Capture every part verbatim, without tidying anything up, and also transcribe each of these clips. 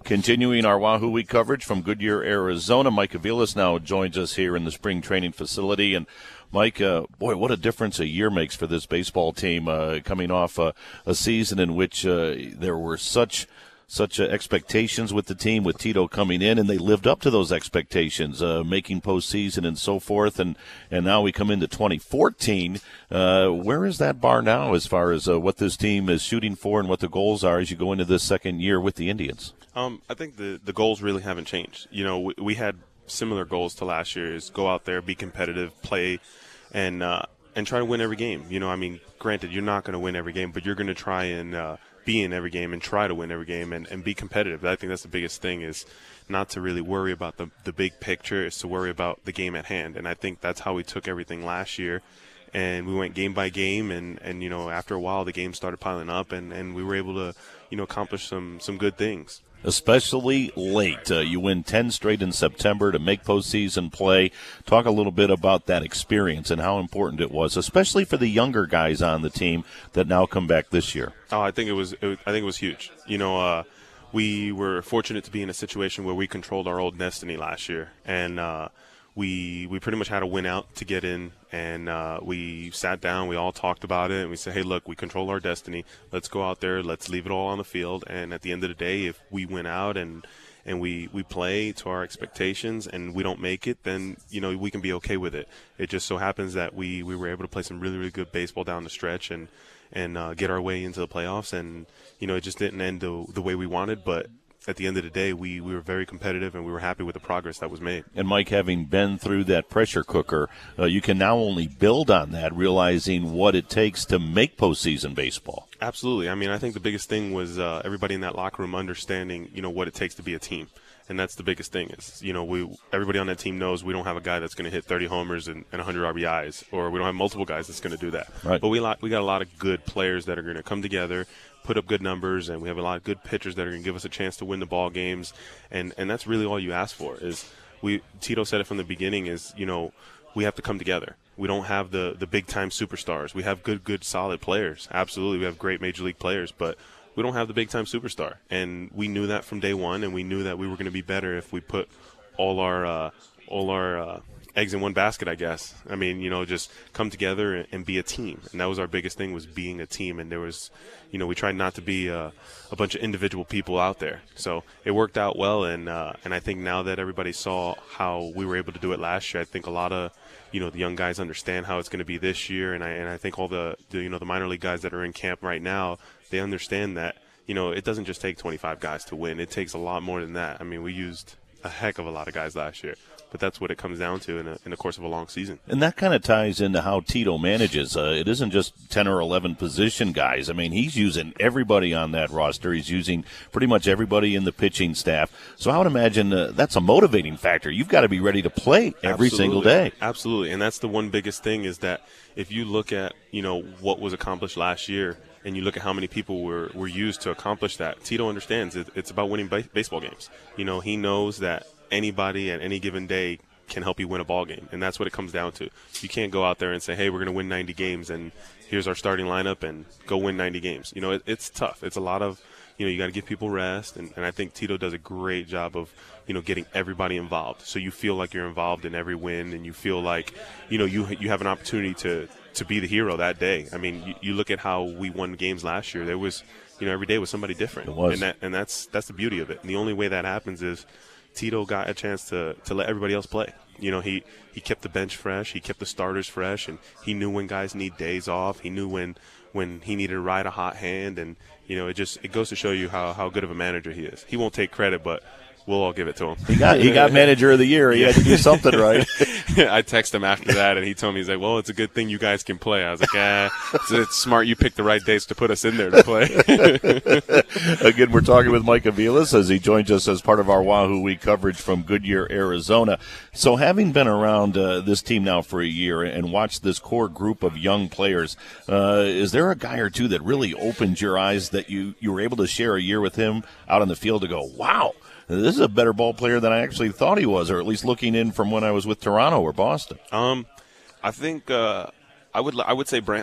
Continuing our Wahoo Week coverage from Goodyear, Arizona, Mike Aviles now joins us here in the spring training facility. And Mike, uh, boy, what a difference a year makes for this baseball team, uh, coming off uh, a season in which uh, there were such such uh, expectations with the team, with Tito coming in, and they lived up to those expectations, uh, making postseason and so forth. And, and now we come into twenty fourteen. Uh, where is that bar now as far as uh, what this team is shooting for and what the goals are as you go into this second year with the Indians? Um, I think the, the goals really haven't changed. You know, we, we had similar goals to last year: is go out there, be competitive, play, and uh, and try to win every game. You know, I mean, granted, you're not going to win every game, but you're going to try and uh, be in every game and try to win every game and, and be competitive. I think that's the biggest thing, is not to really worry about the, the big picture, is to worry about the game at hand. And I think that's how we took everything last year. And we went game by game, and, and you know, after a while, the games started piling up, and, and we were able to, you know, accomplish some, some good things. Especially late. Uh, you win ten straight in September to make postseason play. Talk a little bit about that experience and how important it was, especially for the younger guys on the team that now come back this year. Oh, I think it was. It, I think it was huge. You know, uh, we were fortunate to be in a situation where we controlled our old destiny last year, and uh, we we pretty much had to win out to get in. And uh, we sat down, we all talked about it, and we said, hey, look, we control our destiny. Let's go out there, let's leave it all on the field. And at the end of the day, if we win out and and we, we play to our expectations and we don't make it, then, you know, we can be okay with it. It just so happens that we, we were able to play some really, really good baseball down the stretch and, and uh, get our way into the playoffs. And, you know, it just didn't end the, the way we wanted, but at the end of the day, we, we were very competitive, and we were happy with the progress that was made. And, Mike, having been through that pressure cooker, uh, you can now only build on that, realizing what it takes to make postseason baseball. Absolutely. I mean, I think the biggest thing was uh, everybody in that locker room understanding, you know, what it takes to be a team. And that's the biggest thing is, you know, we everybody on that team knows we don't have a guy that's going to hit thirty homers and, and one hundred R B Is, or we don't have multiple guys that's going to do that. Right. But we, we got a lot of good players that are going to come together, put up good numbers, and we have a lot of good pitchers that are going to give us a chance to win the ball games. And, and that's really all you ask for is we Tito said it from the beginning is, you know, we have to come together. We don't have the, the big-time superstars. We have good, good, solid players. Absolutely, we have great major league players, but we don't have the big-time superstar. And we knew that from day one, and we knew that we were going to be better if we put all our uh, all our uh, eggs in one basket, I guess. I mean, you know, just come together and, and be a team. And that was our biggest thing, was being a team. And there was, you know, we tried not to be uh, a bunch of individual people out there. So it worked out well, and uh, and I think now that everybody saw how we were able to do it last year, I think a lot of, you know, the young guys understand how it's going to be this year. And I and I think all the, the, you know, the minor league guys that are in camp right now, they understand that, you know, it doesn't just take twenty-five guys to win. It takes a lot more than that. I mean, we used a heck of a lot of guys last year, but that's what it comes down to in, a, in the course of a long season. And that kind of ties into how Tito manages. Uh, it isn't just ten or eleven position guys. I mean, he's using everybody on that roster. He's using pretty much everybody in the pitching staff. So I would imagine uh, that's a motivating factor. You've got to be ready to play every Absolutely. single day. Absolutely. And that's the one biggest thing is that if you look at, you know, what was accomplished last year, and you look at how many people were, were used to accomplish that, Tito understands it, it's about winning ba- baseball games. You know, he knows that anybody at any given day can help you win a ball game, and that's what it comes down to. You can't go out there and say, hey, we're going to win ninety games, and here's our starting lineup, and go win ninety games. You know, it, it's tough. It's a lot of, you know, you got to give people rest, and, and I think Tito does a great job of, you know, getting everybody involved. So you feel like you're involved in every win, and you feel like, you know, you you have an opportunity to, to be the hero that day. I mean, you, you look at how we won games last year. There was, you know, every day was somebody different. It was. And that and that's that's the beauty of it. And the only way that happens is Tito got a chance to, to let everybody else play. You know, he, he kept the bench fresh, he kept the starters fresh, and he knew when guys need days off. He knew when when he needed to ride a hot hand, and, you know, it just it goes to show you how, how good of a manager he is. He won't take credit, but we'll all give it to him. He got he got manager of the year. He had to do something right. I texted him after that, and he told me, he's like, well, it's a good thing you guys can play. I was like, ah, it's, it's smart you picked the right dates to put us in there to play. Again, we're talking with Mike Aviles as he joins us as part of our Wahoo Week coverage from Goodyear, Arizona. So having been around uh, this team now for a year and watched this core group of young players, uh, is there a guy or two that really opened your eyes that you, you were able to share a year with him out on the field to go, wow, this is a better ball player than I actually thought he was, or at least looking in from when I was with Toronto or Boston? Um, I think uh, I would I would say Brantley.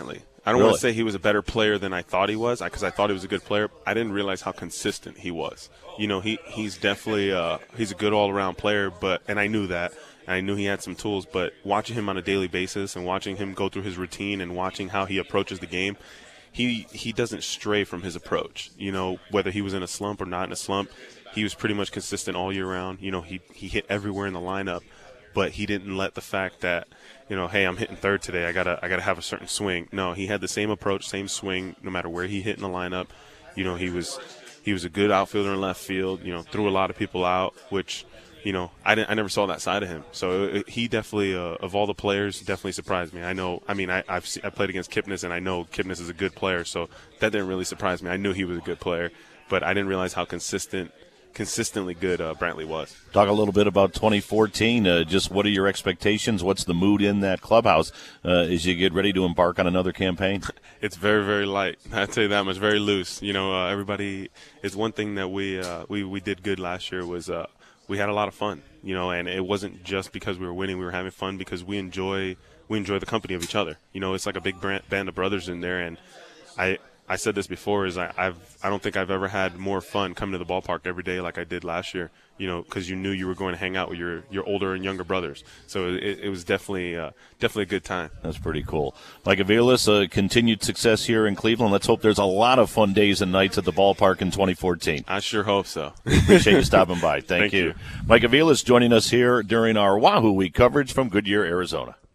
I don't Really? want to say he was a better player than I thought he was, because I, I thought he was a good player. I didn't realize how consistent he was. You know, he he's definitely uh, he's a good all-around player, but and I knew that. And I knew he had some tools, but watching him on a daily basis and watching him go through his routine and watching how he approaches the game, he he doesn't stray from his approach. You know, whether he was in a slump or not in a slump, he was pretty much consistent all year round. You know, he he hit everywhere in the lineup, but he didn't let the fact that, you know, hey, I'm hitting third today, I gotta I gotta have a certain swing. No, he had the same approach, same swing, no matter where he hit in the lineup. You know, he was he was a good outfielder in left field. You know, threw a lot of people out, which, you know, I didn't I never saw that side of him. So it, he definitely, uh, of all the players, definitely surprised me. I know, I mean, I I've se- I played against Kipnis, and I know Kipnis is a good player, so that didn't really surprise me. I knew he was a good player, but I didn't realize how consistent. consistently good uh, Brantley was. Talk a little bit about twenty fourteen. Uh, just what are your expectations? What's the mood in that clubhouse uh, as you get ready to embark on another campaign? It's very, very light. I'd say that much. Very loose. You know, uh, everybody is one thing that we uh, we we did good last year was uh, we had a lot of fun. You know, and it wasn't just because we were winning. We were having fun because we enjoy we enjoy the company of each other. You know, it's like a big brand, band of brothers in there, and I. I said this before, is I, I've I don't think I've ever had more fun coming to the ballpark every day like I did last year. You know, because you knew you were going to hang out with your, your older and younger brothers. So it, it was definitely uh, definitely a good time. That's pretty cool. Mike Aviles, uh, continued success here in Cleveland. Let's hope there's a lot of fun days and nights at the ballpark in twenty fourteen. I sure hope so. Appreciate you stopping by. Thank, Thank you. you. Mike Aviles joining us here during our Wahoo Week coverage from Goodyear, Arizona.